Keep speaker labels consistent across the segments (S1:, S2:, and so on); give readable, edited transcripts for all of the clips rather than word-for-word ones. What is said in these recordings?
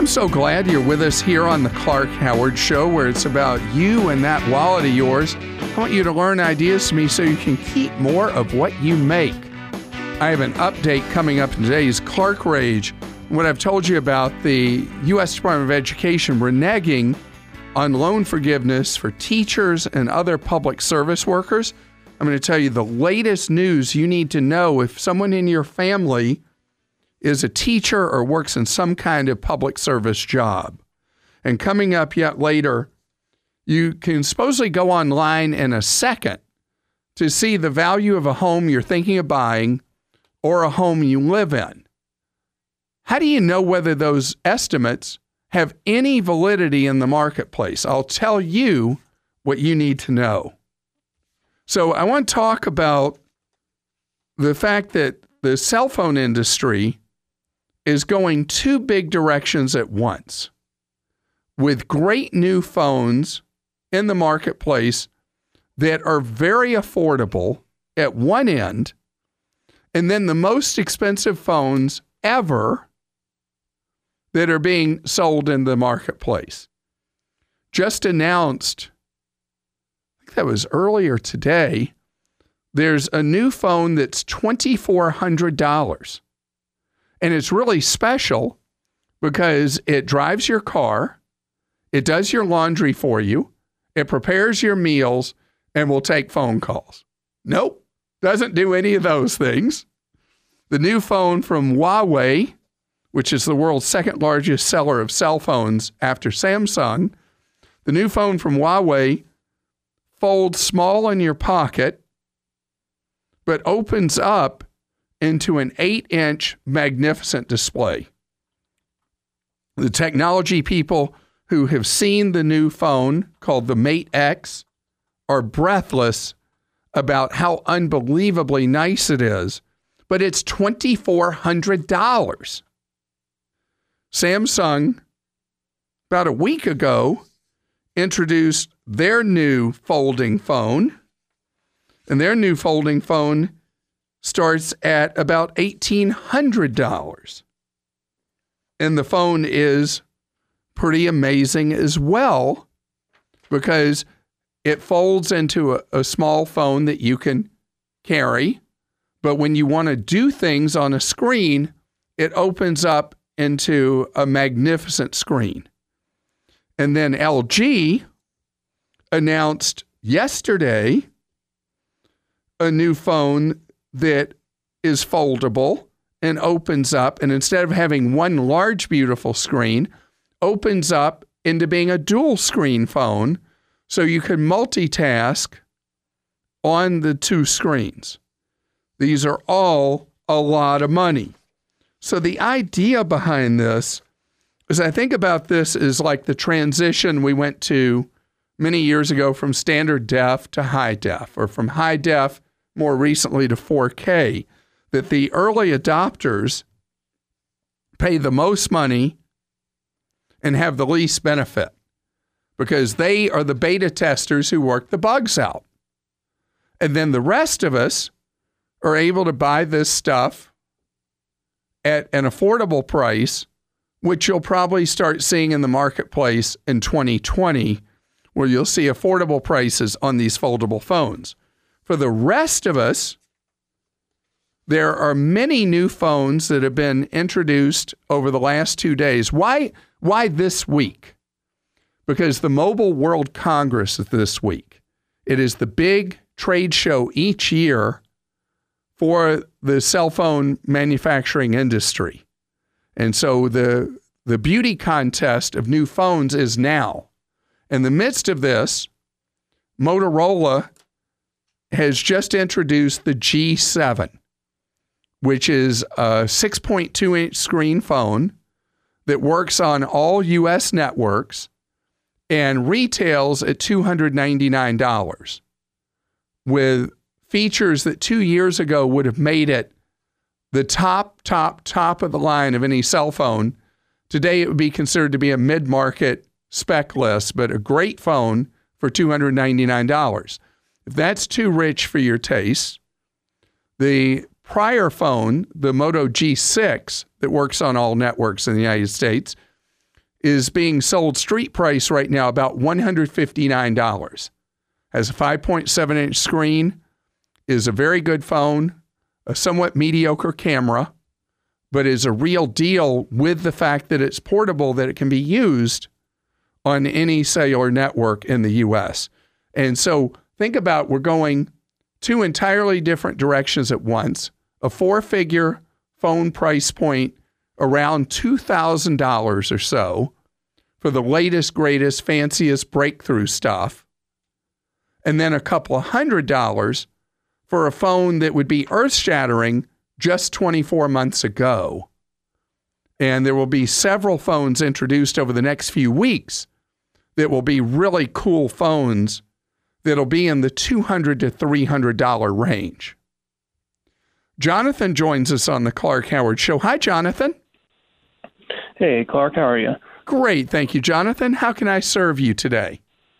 S1: I'm so glad you're with us here on the Clark Howard Show, where it's about you and that wallet of yours. I want you to learn ideas from me so you can keep more of what you make. I have an update coming up in today's Clark Rage. What I've told you about the U.S. Department of Education reneging on loan forgiveness for teachers and other public service workers. I'm going to tell you the latest news you need to know if someone in your family is a teacher or works in some kind of public service job. And coming up yet later, you can supposedly go online in a second to see the value of a home you're thinking of buying or a home you live in. How do you know whether those estimates have any validity in the marketplace? I'll tell you what you need to know. So I want to talk about the fact that the cell phone industry is going two big directions at once, with great new phones in the marketplace that are very affordable at one end, and then the most expensive phones ever that are being sold in the marketplace. Just announced, I think that was earlier today, there's a new phone that's $2,400. And it's really special because it drives your car, it does your laundry for you, it prepares your meals, and will take phone calls. Nope, doesn't do any of those things. The new phone from Huawei, which is the world's second largest seller of cell phones after Samsung, the new phone from Huawei folds small in your pocket, but opens up into an 8-inch magnificent display. The technology people who have seen the new phone called the Mate X are breathless about how unbelievably nice it is, but it's $2,400. Samsung, about a week ago, introduced their new folding phone, and their new folding phone starts at about $1,800. And the phone is pretty amazing as well because it folds into a small phone that you can carry. But when you want to do things on a screen, it opens up into a magnificent screen. And then LG announced yesterday a new phone that is foldable and opens up, and instead of having one large, beautiful screen, opens up into being a dual screen phone so you can multitask on the two screens. These are all a lot of money. So the idea behind this is, I think about this as like the transition we went to many years ago from standard def to high def, or from high def more recently to 4K, that the early adopters pay the most money and have the least benefit because they are the beta testers who work the bugs out. And then the rest of us are able to buy this stuff at an affordable price, which you'll probably start seeing in the marketplace in 2020, where you'll see affordable prices on these foldable phones. For the rest of us, there are many new phones that have been introduced over the last 2 days. Why this week? Because the Mobile World Congress is this week. It is the big trade show each year for the cell phone manufacturing industry. And so the beauty contest of new phones is now. In the midst of this, Motorola has just introduced the G7, which is a 6.2-inch screen phone that works on all U.S. networks and retails at $299 with features that 2 years ago would have made it the top of the line of any cell phone. Today, it would be considered to be a mid-market spec list, but a great phone for $299. If that's too rich for your taste, the prior phone, the Moto G6, that works on all networks in the United States, is being sold street price right now about $159. Has a 5.7-inch screen, is a very good phone, a somewhat mediocre camera, but is a real deal with the fact that it's portable, that it can be used on any cellular network in the U.S. And so think about, we're going two entirely different directions at once. A 4-figure phone price point around $2,000 or so for the latest, greatest, fanciest breakthrough stuff. And then a couple of $100 for a phone that would be earth-shattering just 24 months ago. And there will be several phones introduced over the next few weeks that will be really cool phones that'll be in the $200 to $300 range. Jonathan joins us on the Clark Howard Show. Hi, Jonathan.
S2: Hey, Clark, how are you?
S1: Great, thank you, Jonathan. How can I serve you today?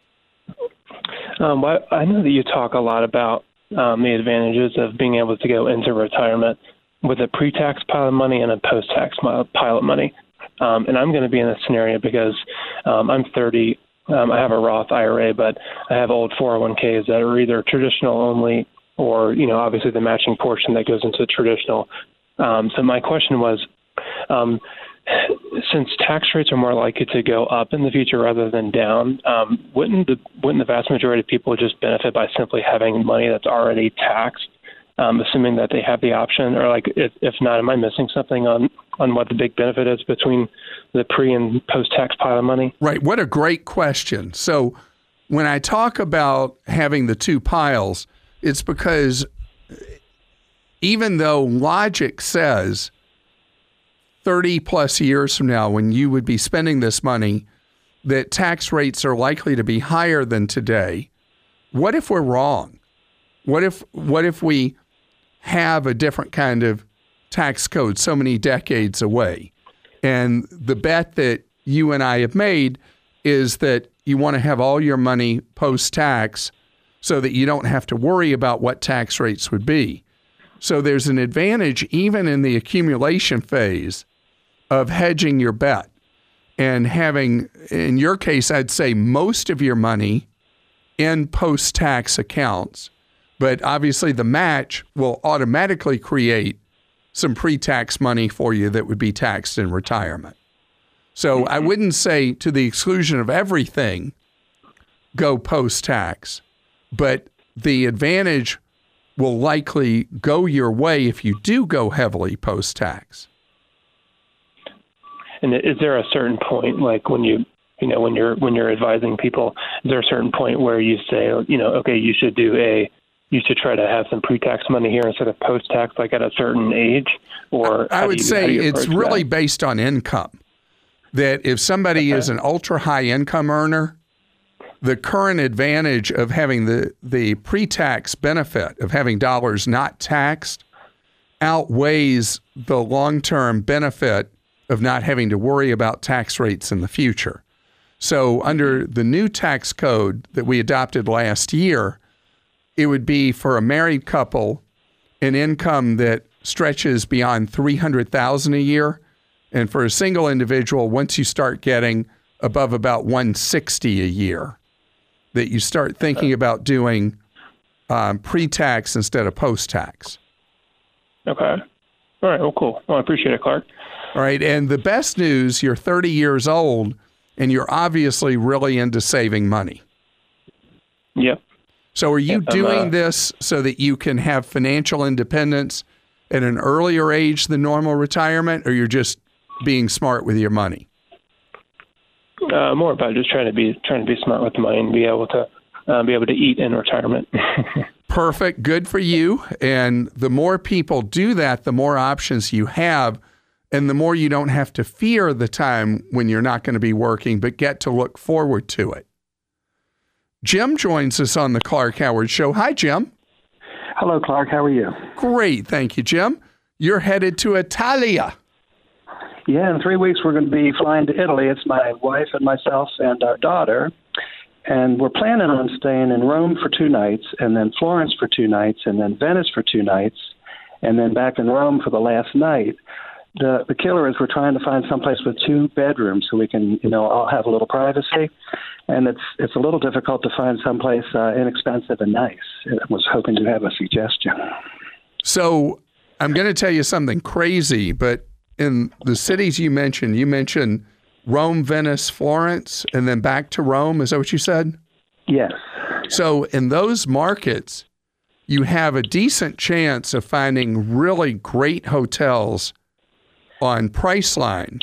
S2: I know that you talk a lot about the advantages of being able to go into retirement with a pre-tax pile of money and a post-tax pile of money. And I'm going to be in this scenario because I'm 30. I have a Roth IRA, but I have old 401ks that are either traditional only or, obviously the matching portion that goes into traditional. So my question was, since tax rates are more likely to go up in the future rather than down, wouldn't the vast majority of people just benefit by simply having money that's already taxed, assuming that they have the option? Or if not, am I missing something on what the big benefit is between the pre and post-tax pile of money?
S1: Right. What a great question. So when I talk about having the two piles, it's because even though logic says 30 plus years from now, when you would be spending this money, that tax rates are likely to be higher than today, what if we're wrong? What if we have a different kind of tax code so many decades away? And the bet that you and I have made is that you want to have all your money post-tax so that you don't have to worry about what tax rates would be. So there's an advantage even in the accumulation phase of hedging your bet and having, in your case, I'd say most of your money in post-tax accounts. But obviously the match will automatically create some pre-tax money for you that would be taxed in retirement. So I wouldn't say to the exclusion of everything, go post-tax, but the advantage will likely go your way if you do go heavily post-tax.
S2: And is there a certain point, like when you're advising people, is there a certain point where you say, okay, you should try to have some pre-tax money here instead of post-tax, like at a certain age? Or
S1: I would say it's really based on income. That if somebody is an ultra-high income earner, the current advantage of having the pre-tax benefit of having dollars not taxed outweighs the long-term benefit of not having to worry about tax rates in the future. So under the new tax code that we adopted last year, it would be for a married couple an income that stretches beyond $300,000 a year. And for a single individual, once you start getting above about $160,000 a year, that you start thinking about doing pre-tax instead of post-tax.
S2: Okay. All right. Well, cool. Well, I appreciate it, Clark.
S1: All right. And the best news, you're 30 years old, and you're obviously really into saving money.
S2: Yep.
S1: So are you doing this so that you can have financial independence at an earlier age than normal retirement, or you're just being smart with your money?
S2: More about just trying to be smart with the money and be able to eat in retirement.
S1: Perfect. Good for you. And the more people do that, the more options you have, and the more you don't have to fear the time when you're not going to be working, but get to look forward to it. Jim joins us on the Clark Howard Show. Hi, Jim.
S3: Hello, Clark. How are you?
S1: Great. Thank you, Jim. You're headed to Italia.
S3: Yeah, in 3 weeks we're going to be flying to Italy. It's my wife and myself and our daughter. And we're planning on staying in Rome for 2 nights, and then Florence for 2 nights, and then Venice for 2 nights, and then back in Rome for the last night. the killer is we're trying to find someplace with 2 bedrooms so we can, all have a little privacy. And it's a little difficult to find someplace inexpensive and nice. I was hoping to have a suggestion.
S1: So I'm going to tell you something crazy, but in the cities you mentioned Rome, Venice, Florence, and then back to Rome. Is that what you said?
S3: Yes.
S1: So in those markets, you have a decent chance of finding really great hotels on Priceline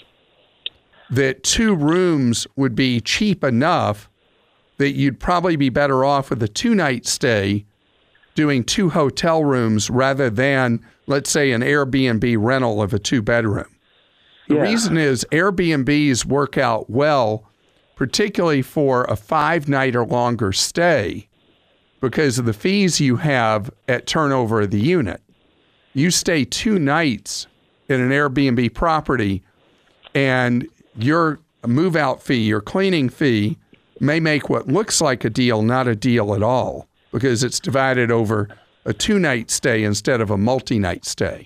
S1: that 2 rooms would be cheap enough that you'd probably be better off with a 2-night stay doing 2 hotel rooms rather than, let's say, an Airbnb rental of a 2-bedroom. The reason is Airbnbs work out well, particularly for a 5-night or longer stay, because of the fees you have at turnover of the unit. You stay 2 nights in an Airbnb property, and your move-out fee, your cleaning fee, may make what looks like a deal not a deal at all, because it's divided over a 2-night stay instead of a multi-night stay.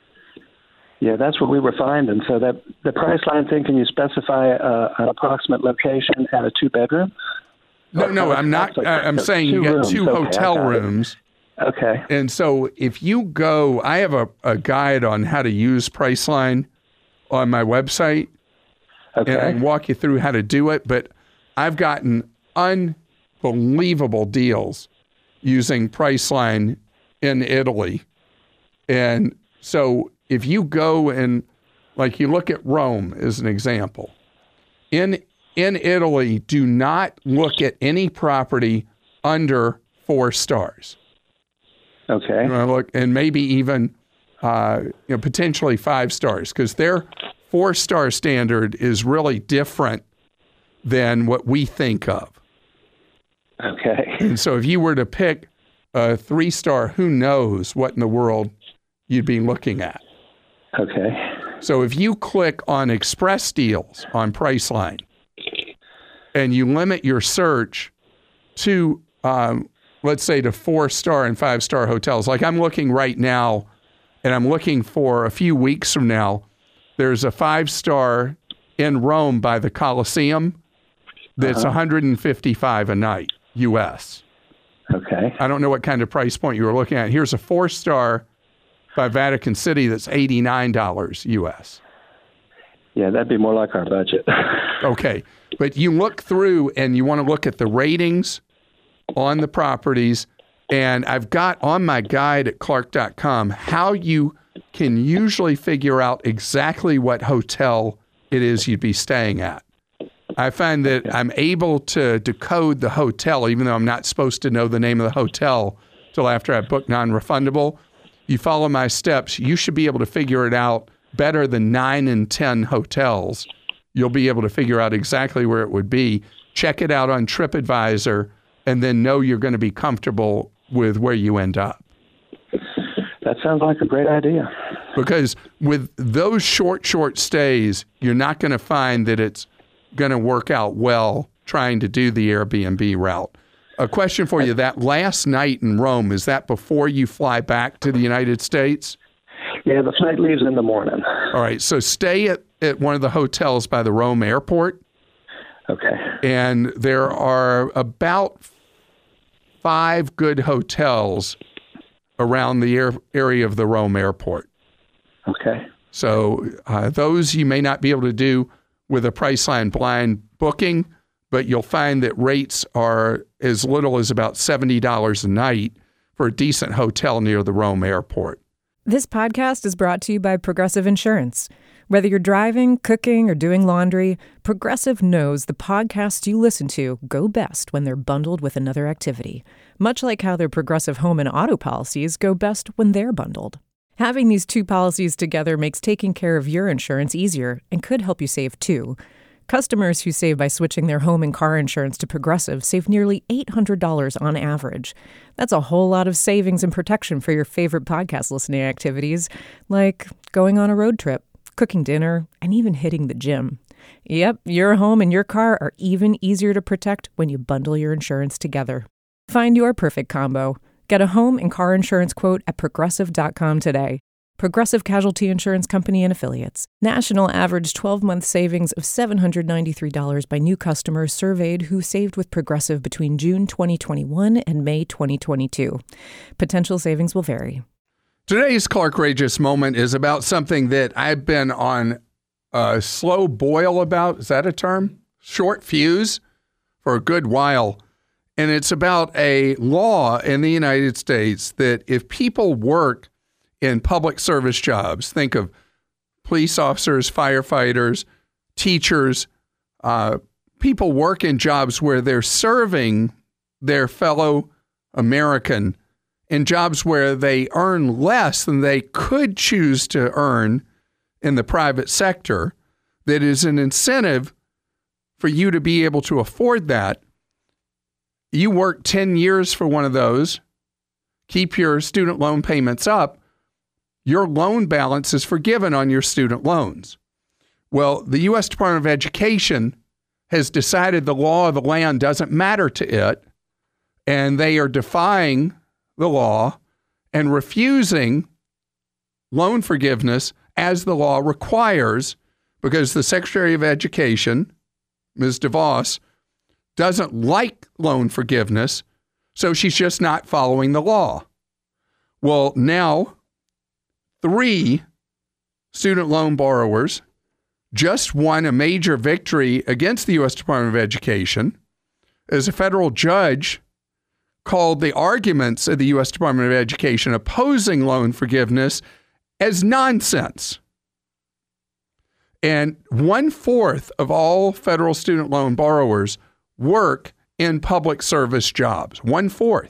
S3: Yeah, that's what we were finding. So that the Priceline thing, can you specify an approximate location at a 2-bedroom?
S1: No, I'm not. I'm saying you got 2 hotel rooms.
S3: Okay.
S1: And so if you go, I have a guide on how to use Priceline on my website.
S3: Okay.
S1: And I can walk you through how to do it. But I've gotten unbelievable deals using Priceline in Italy. And so if you go and, like, you look at Rome as an example, in Italy, do not look at any property under 4 stars.
S3: Okay.
S1: Look, and maybe even potentially 5 stars, because their 4-star standard is really different than what we think of.
S3: Okay.
S1: And so if you were to pick a 3-star, who knows what in the world you'd be looking at.
S3: Okay.
S1: So if you click on Express Deals on Priceline and you limit your search to, let's say, to 4-star and 5-star hotels, like I'm looking right now, and I'm looking for a few weeks from now, there's a 5-star in Rome by the Colosseum that's $155 a night, U.S.
S3: Okay.
S1: I don't know what kind of price point you were looking at. Here's a 4-star by Vatican City that's $89 U.S.
S3: Yeah, that'd be more like our budget.
S1: Okay. But you look through and you want to look at the ratings on the properties. And I've got on my guide at Clark.com how you can usually figure out exactly what hotel it is you'd be staying at. I find that I'm able to decode the hotel, even though I'm not supposed to know the name of the hotel till after I book non-refundable. You follow my steps, you should be able to figure it out better than 9 and 10 hotels. You'll be able to figure out exactly where it would be. Check it out on TripAdvisor, and then know you're going to be comfortable with where you end up.
S3: That sounds like a great idea.
S1: Because with those short stays, you're not going to find that it's going to work out well trying to do the Airbnb route. A question for you, that last night in Rome, is that before you fly back to the United States?
S3: Yeah, the flight leaves in the morning.
S1: All right, so stay at one of the hotels by the Rome airport.
S3: Okay.
S1: And there are about 5 good hotels around the area of the Rome airport.
S3: Okay.
S1: So those you may not be able to do with a Priceline blind booking, but you'll find that rates are as little as about $70 a night for a decent hotel near the Rome airport.
S4: This podcast is brought to you by Progressive Insurance. Whether you're driving, cooking, or doing laundry, Progressive knows the podcasts you listen to go best when they're bundled with another activity, much like how their Progressive home and auto policies go best when they're bundled. Having these 2 policies together makes taking care of your insurance easier and could help you save too. Customers who save by switching their home and car insurance to Progressive save nearly $800 on average. That's a whole lot of savings and protection for your favorite podcast listening activities, like going on a road trip, cooking dinner, and even hitting the gym. Yep, your home and your car are even easier to protect when you bundle your insurance together. Find your perfect combo. Get a home and car insurance quote at Progressive.com today. Progressive Casualty Insurance Company and Affiliates. National average 12-month savings of $793 by new customers surveyed who saved with Progressive between June 2021 and May 2022. Potential savings will vary.
S1: Today's Clarkrageous Moment is about something that I've been on a slow boil about. Is that a term? Short fuse for a good while. And it's about a law in the United States that if people work in public service jobs, think of police officers, firefighters, teachers, people work in jobs where they're serving their fellow American in jobs where they earn less than they could choose to earn in the private sector, that is an incentive for you to be able to afford that. You work 10 years for one of those, keep your student loan payments up, your loan balance is forgiven on your student loans. Well, the U.S. Department of Education has decided the law of the land doesn't matter to it, and they are defying the law and refusing loan forgiveness as the law requires, because the Secretary of Education, Ms. DeVos, doesn't like loan forgiveness, so she's just not following the law. Well, now 3 student loan borrowers just won a major victory against the U.S. Department of Education as a federal judge called the arguments of the U.S. Department of Education opposing loan forgiveness as nonsense. And 1/4 of all federal student loan borrowers work in public service jobs. 1/4.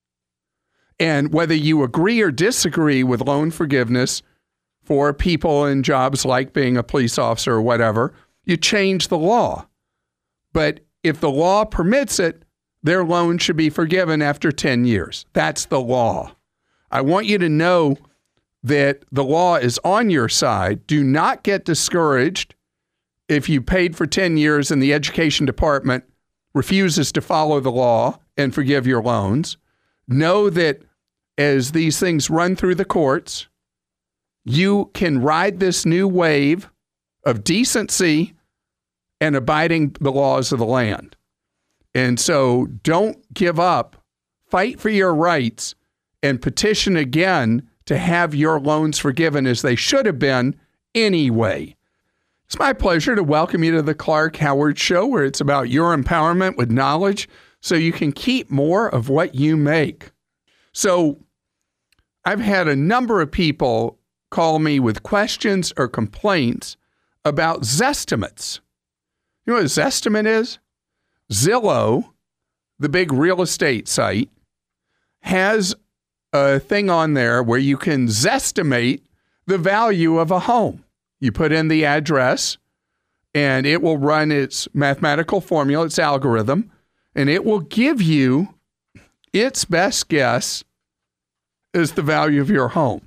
S1: And whether you agree or disagree with loan forgiveness for people in jobs like being a police officer or whatever, you change the law. But if the law permits it, their loan should be forgiven after 10 years. That's the law. I want you to know that the law is on your side. Do not get discouraged if you paid for 10 years and the education department refuses to follow the law and forgive your loans. Know that as these things run through the courts, you can ride this new wave of decency and abiding the laws of the land. And so don't give up. Fight for your rights and petition again to have your loans forgiven as they should have been anyway. It's my pleasure to welcome you to the Clark Howard Show, where it's about your empowerment with knowledge so you can keep more of what you make. So I've had a number of people call me with questions or complaints about Zestimates. You know what a Zestimate is? Zillow, the big real estate site, has a thing on there where you can Zestimate the value of a home. You put in the address, and it will run its mathematical formula, its algorithm, and it will give you its best guess as the value of your home.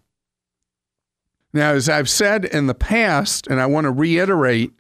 S1: Now, as I've said in the past, and I want to reiterate,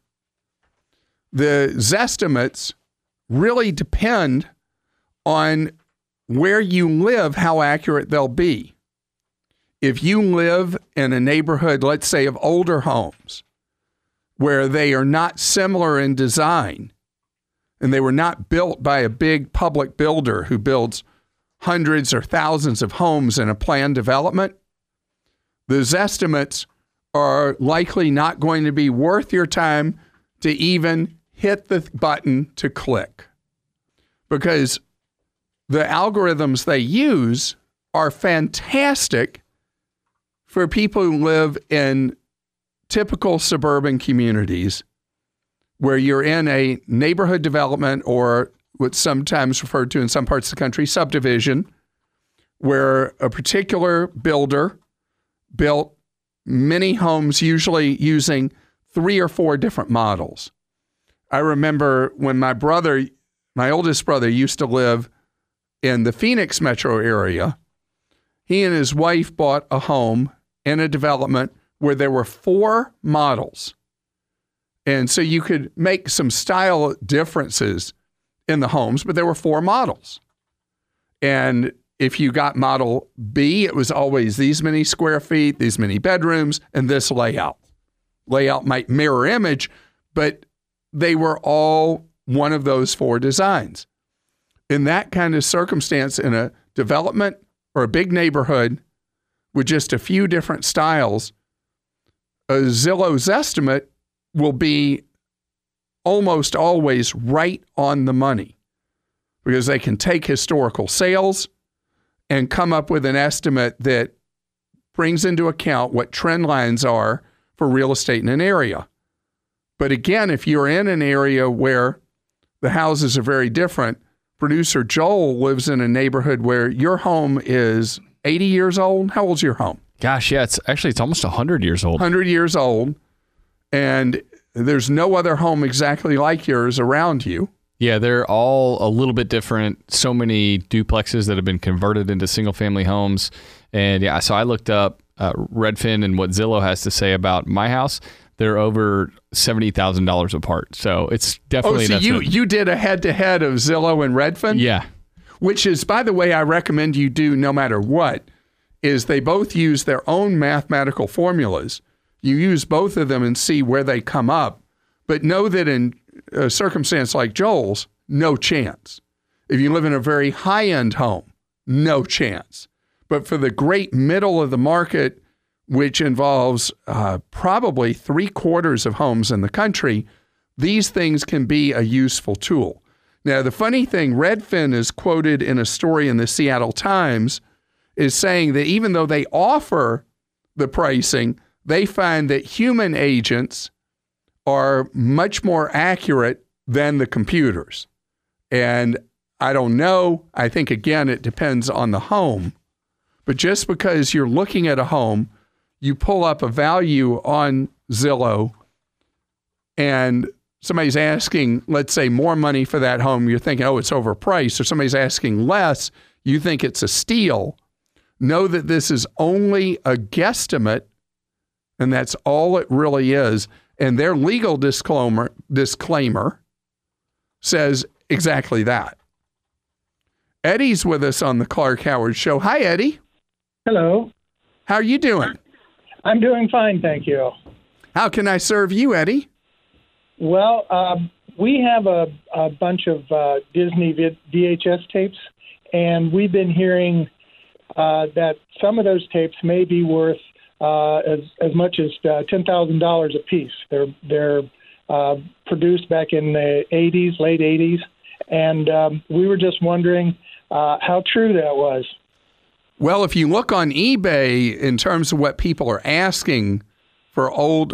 S1: the Zestimates really depend on where you live, how accurate they'll be. If you live in a neighborhood, let's say, of older homes, where they are not similar in design, and they were not built by a big public builder who builds hundreds or thousands of homes in a planned development, those estimates are likely not going to be worth your time to even hit the button to click, because the algorithms they use are fantastic for people who live in typical suburban communities where you're in a neighborhood development, or what's sometimes referred to in some parts of the country, subdivision, where a particular builder built many homes, usually using 3 or 4 different models. I remember when my oldest brother used to live in the Phoenix metro area, he and his wife bought a home in a development where there were 4 models. And so you could make some style differences in the homes, but there were 4 models. And if you got Model B, it was always these many square feet, these many bedrooms, and this layout. Layout might mirror image, but they were all one of those 4 designs. In that kind of circumstance, in a development or a big neighborhood with just a few different styles, a Zillow's estimate will be almost always right on the money because they can take historical sales and come up with an estimate that brings into account what trend lines are for real estate in an area. But again, if you're in an area where the houses are very different, producer Joel lives in a neighborhood where your home is 80 years old. How old's your home?
S5: Gosh, yeah, it's almost 100 years old.
S1: 100 years old. And there's no other home exactly like yours around you.
S5: Yeah, they're all a little bit different. So many duplexes that have been converted into single-family homes. And yeah, so I looked up Redfin and what Zillow has to say about my house. They're over $70,000 apart. So it's definitely...
S1: Oh, so you did a head-to-head of Zillow and Redfin?
S5: Yeah.
S1: Which is, by the way, I recommend you do no matter what, is they both use their own mathematical formulas. You use both of them and see where they come up. But know that in a circumstance like Joel's, no chance. If you live in a very high-end home, no chance. But for the great middle of the market, which involves probably 3/4 of homes in the country, these things can be a useful tool. Now, the funny thing, Redfin is quoted in a story in the Seattle Times is saying that even though they offer the pricing, they find that human agents are much more accurate than the computers. And I don't know. I think, again, it depends on the home. But just because you're looking at a home, you pull up a value on Zillow and somebody's asking, let's say, more money for that home, you're thinking, oh, it's overpriced, or somebody's asking less, you think it's a steal. Know that this is only a guesstimate, and that's all it really is. And their legal disclaimer says exactly that. Eddie's with us on the Clark Howard Show. Hi, Eddie.
S6: Hello.
S1: How are you doing?
S6: I'm doing fine, thank you.
S1: How can I serve you, Eddie?
S6: Well, we have a bunch of Disney VHS tapes, and we've been hearing that some of those tapes may be worth as much as $10,000 a piece. They're produced back in the 80s, late 80s, and we were just wondering how true that was.
S1: Well, if you look on eBay in terms of what people are asking for old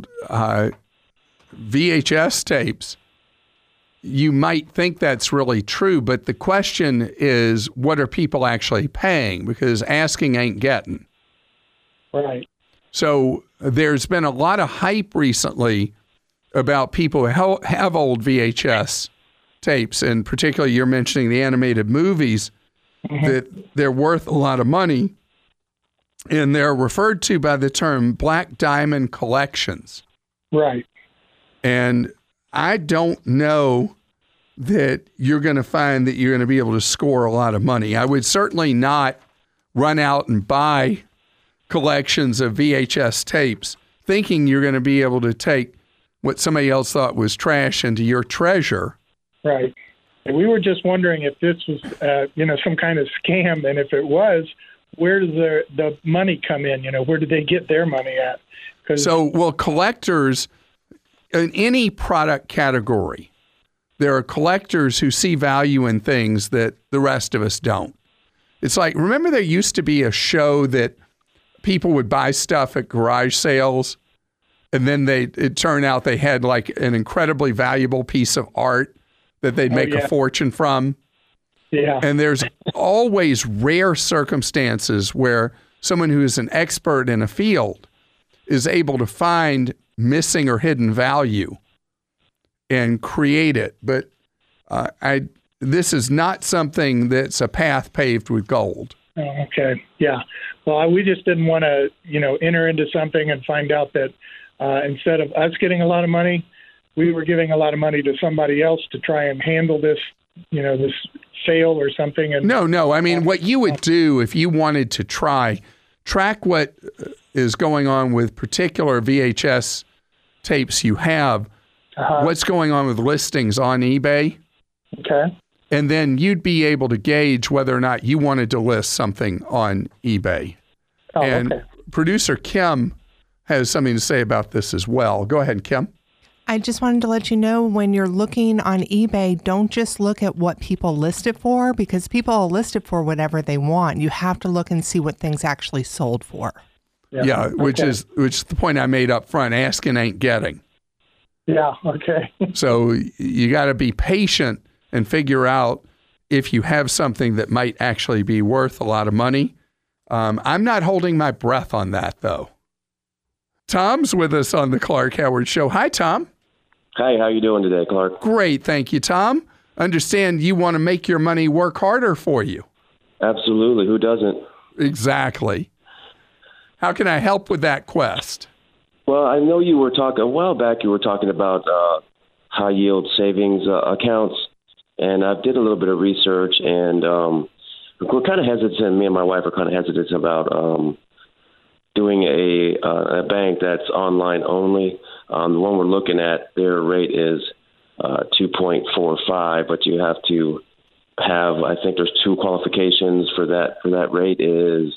S1: VHS tapes, you might think that's really true, but the question is, what are people actually paying? Because asking ain't getting.
S6: Right.
S1: So there's been a lot of hype recently about people who have old VHS tapes, and particularly you're mentioning the animated movies, that they're worth a lot of money, and they're referred to by the term Black Diamond collections.
S6: Right.
S1: And I don't know that you're going to find that you're going to be able to score a lot of money. I would certainly not run out and buy collections of VHS tapes thinking you're going to be able to take what somebody else thought was trash into your treasure.
S6: Right. And we were just wondering if this was, some kind of scam, and if it was, where does the money come in? Where did they get their money at?
S1: Collectors in any product category, there are collectors who see value in things that the rest of us don't. It's like, remember there used to be a show that people would buy stuff at garage sales, and then it turned out they had like an incredibly valuable piece of art that they'd make a fortune from.
S6: Yeah.
S1: And there's always rare circumstances where someone who is an expert in a field is able to find missing or hidden value and create it. But this is not something that's a path paved with gold.
S6: Oh, okay. Yeah. Well, we just didn't want to, enter into something and find out that instead of us getting a lot of money, we were giving a lot of money to somebody else to try and handle this this fail or something. And
S1: No. I mean, what you would do if you wanted to track what is going on with particular VHS tapes you have, what's going on with listings on eBay.
S6: Okay.
S1: And then you'd be able to gauge whether or not you wanted to list something on eBay. Okay. Producer Kim has something to say about this as well. Go ahead, Kim.
S7: I just wanted to let you know, when you're looking on eBay, don't just look at what people list it for, because people will list it for whatever they want. You have to look and see what things actually sold for.
S1: Yeah, which is the point I made up front. Asking ain't getting.
S6: Yeah, okay.
S1: So you got to be patient and figure out if you have something that might actually be worth a lot of money. I'm not holding my breath on that, though. Tom's with us on the Clark Howard Show. Hi, Tom.
S8: Hi, how you doing today, Clark?
S1: Great, thank you, Tom. Understand you want to make your money work harder for you.
S8: Absolutely. Who doesn't?
S1: Exactly. How can I help with that quest?
S8: Well, I know you were talking a while back. You were talking about high yield savings accounts, and I did a little bit of research, and we're kind of hesitant. Me and my wife are kind of hesitant about doing a bank that's online only. The one we're looking at, their rate is 2.45, but you have to have, I think there's two qualifications for that. For that rate is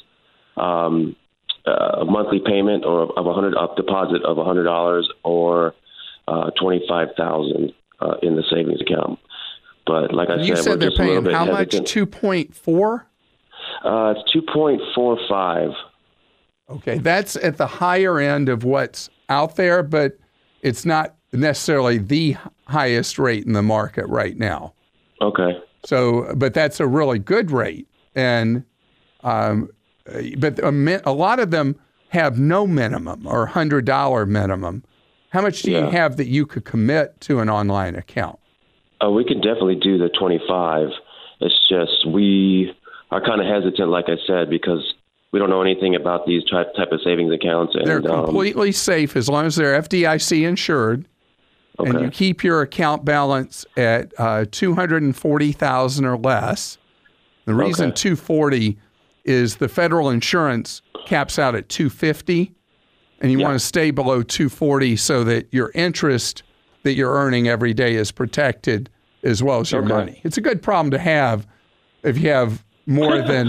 S8: a monthly payment of a deposit of $100 or $25,000 in the savings account. But like I said,
S1: you said they're paying how much? 2.4?
S8: It's 2.45.
S1: Okay, that's at the higher end of what's out there, but it's not necessarily the highest rate in the market right now.
S8: Okay.
S1: So, but that's a really good rate, and but a lot of them have no minimum or $100 minimum. How much do you have that you could commit to an online account?
S8: We can definitely do the 25. It's just we are kind of hesitant, like I said, because we don't know anything about these type of savings accounts. And
S1: they're completely safe as long as they're FDIC insured, and you keep your account balance at $240,000 or less. The reason $240 is the federal insurance caps out at $250, and you want to stay below $240 so that your interest that you're earning every day is protected as well as your money. It's a good problem to have if you have more than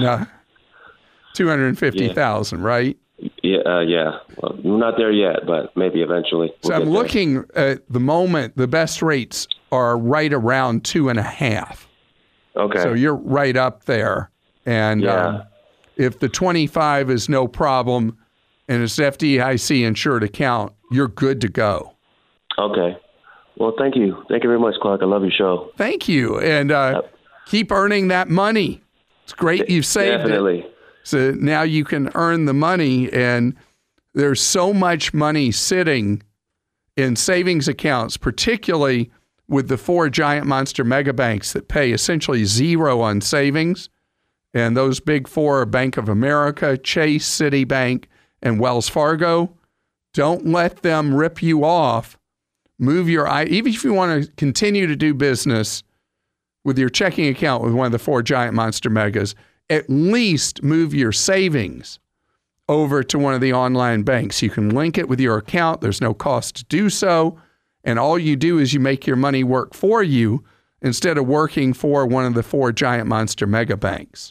S1: $250,000, right?
S8: Yeah. Well, we're not there yet, but maybe eventually.
S1: So I'm looking at the moment, the best rates are right around 2.5.
S8: Okay.
S1: So you're right up there. And if the 25 is no problem and it's FDIC insured account, you're good to go.
S8: Okay. Well, thank you. Thank you very much, Clark. I love your show.
S1: Thank you. And keep earning that money. It's great you've saved it. So now you can earn the money, and there's so much money sitting in savings accounts, particularly with the 4 giant monster mega banks that pay essentially zero on savings. And those big 4 are Bank of America, Chase, Citibank, and Wells Fargo. Don't let them rip you off. Move your, even if you want to continue to do business with your checking account with one of the 4 giant monster megas, at least move your savings over to one of the online banks. You can link it with your account. There's no cost to do so. And all you do is you make your money work for you instead of working for one of the 4 giant monster mega banks.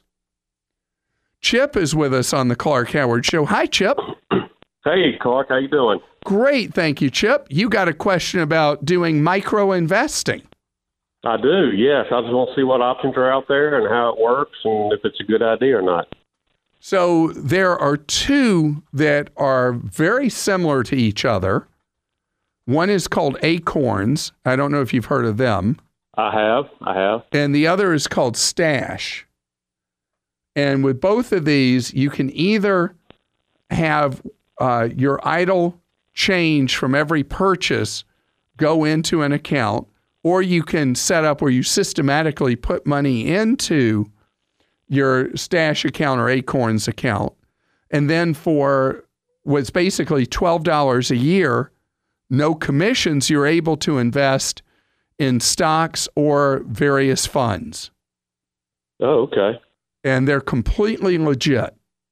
S1: Chip is with us on the Clark Howard Show. Hi, Chip.
S9: Hey, Clark. How you doing?
S1: Great. Thank you, Chip. You got a question about doing micro investing.
S9: I do, yes. I just want to see what options are out there and how it works and if it's a good idea or not.
S1: So there are 2 that are very similar to each other. One is called Acorns. I don't know if you've heard of them.
S9: I have.
S1: And the other is called Stash. And with both of these, you can either have your idle change from every purchase go into an account, or you can set up where you systematically put money into your Stash account or Acorns account. And then for what's basically $12 a year, no commissions, you're able to invest in stocks or various funds.
S9: Oh, okay.
S1: And they're completely legit.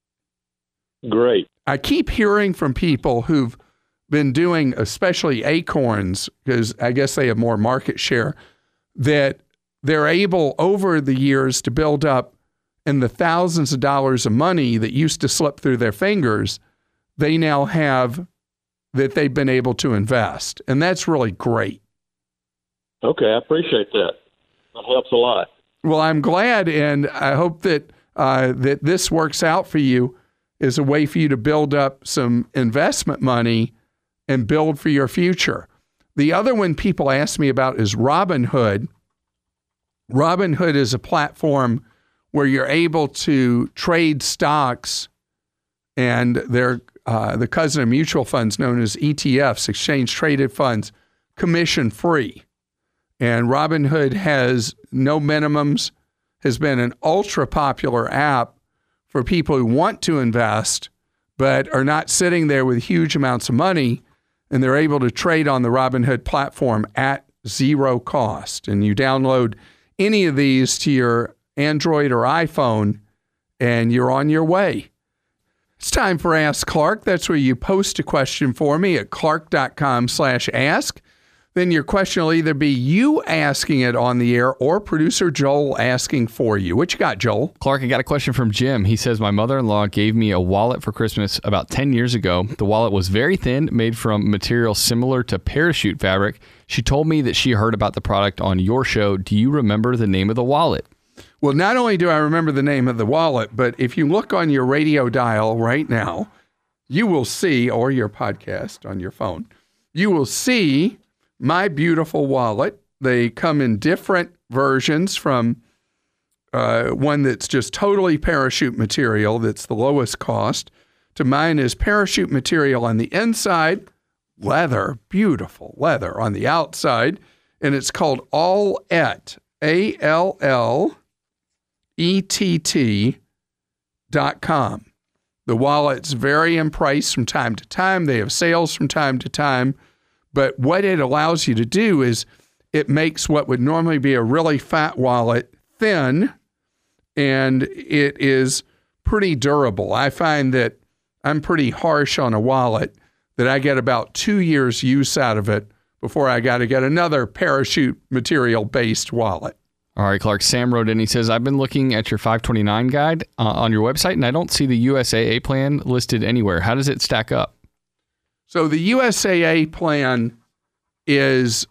S9: Great.
S1: I keep hearing from people who've been doing, especially Acorns, because I guess they have more market share, that they're able over the years to build up in the thousands of dollars of money that used to slip through their fingers. They now have that they've been able to invest. And that's really great.
S9: Okay, I appreciate that. That helps a lot.
S1: Well, I'm glad, and I hope that that this works out for you as a way for you to build up some investment money and build for your future. The other one people ask me about is Robinhood. Robinhood is a platform where you're able to trade stocks, and they're the cousin of mutual funds known as ETFs, exchange traded funds, commission free. And Robinhood has no minimums, has been an ultra popular app for people who want to invest but are not sitting there with huge amounts of money, and they're able to trade on the Robinhood platform at zero cost. And you download any of these to your Android or iPhone, and you're on your way. It's time for Ask Clark. That's where you post a question for me at clark.com/ask. Then your question will either be you asking it on the air or producer Joel asking for you. What you got, Joel?
S5: Clark, I got a question from Jim. He says, my mother-in-law gave me a wallet for Christmas about 10 years ago. The wallet was very thin, made from material similar to parachute fabric. She told me that she heard about the product on your show. Do you remember the name of the wallet?
S1: Well, not only do I remember the name of the wallet, but if you look on your radio dial right now, you will see, or your podcast on your phone, you will see my beautiful wallet. They come in different versions, from one that's just totally parachute material, that's the lowest cost, to mine is parachute material on the inside, leather, beautiful leather on the outside, and it's called Allett, ALLETT.com. The wallet's vary in price from time to time. They have sales from time to time. But what it allows you to do is it makes what would normally be a really fat wallet thin, and it is pretty durable. I find that I'm pretty harsh on a wallet, that I get about 2 years use out of it before I got to get another parachute material-based wallet.
S5: All right, Clark. Sam wrote in. He says, I've been looking at your 529 guide on your website, and I don't see the USAA plan listed anywhere. How does it stack up?
S1: So the USAA plan is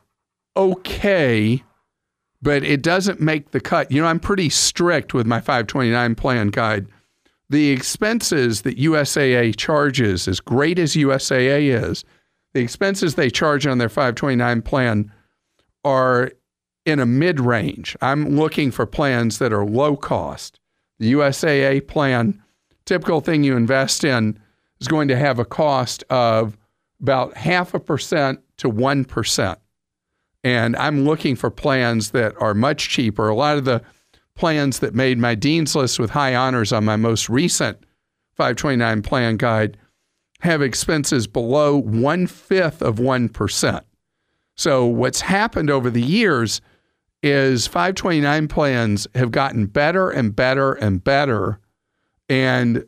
S1: okay, but it doesn't make the cut. You know, I'm pretty strict with my 529 plan guide. The expenses that USAA charges, as great as USAA is, the expenses they charge on their 529 plan are in a mid-range. I'm looking for plans that are low cost. The USAA plan, typical thing you invest in, is going to have a cost of about 0.5% to 1%. And I'm looking for plans that are much cheaper. A lot of the plans that made my Dean's List with high honors on my most recent 529 plan guide have expenses below 1/5 of 1%. So what's happened over the years is 529 plans have gotten better and better and better. And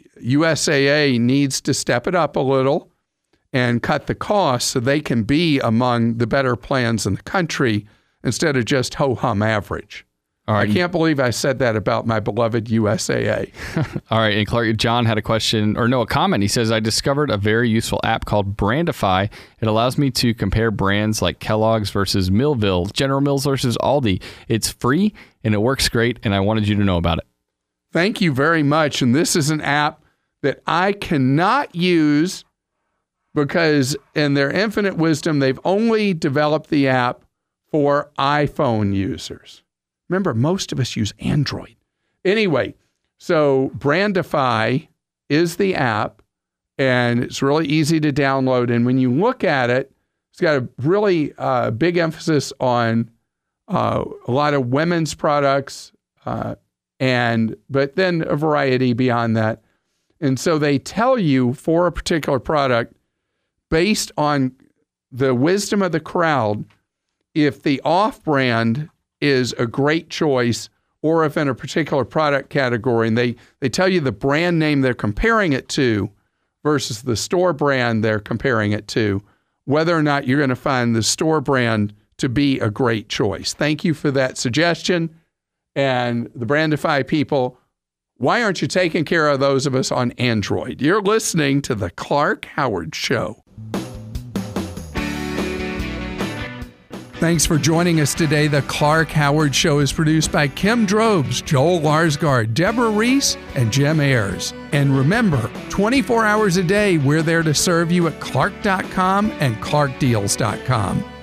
S1: USAA needs to step it up a little and cut the costs so they can be among the better plans in the country instead of just ho-hum average.
S5: All right.
S1: I can't believe I said that about my beloved USAA.
S5: All right. And Clark, John had a comment. He says, I discovered a very useful app called Brandify. It allows me to compare brands like Kellogg's versus Millville, General Mills versus Aldi. It's free and it works great, and I wanted you to know about it.
S1: Thank you very much. And this is an app that I cannot use because in their infinite wisdom, they've only developed the app for iPhone users. Remember, most of us use Android. Anyway, so Brandify is the app, and it's really easy to download. And when you look at it, it's got a really big emphasis on a lot of women's products, but then a variety beyond that. And so they tell you for a particular product, based on the wisdom of the crowd, if the off-brand is a great choice or if in a particular product category, and they tell you the brand name they're comparing it to versus the store brand they're comparing it to, whether or not you're going to find the store brand to be a great choice. Thank you for that suggestion. And the Brandify people, why aren't you taking care of those of us on Android? You're listening to The Clark Howard Show. Thanks for joining us today. The Clark Howard Show is produced by Kim Drobes, Joel Larsgaard, Deborah Reese, and Jim Ayers. And remember, 24 hours a day, we're there to serve you at Clark.com and ClarkDeals.com.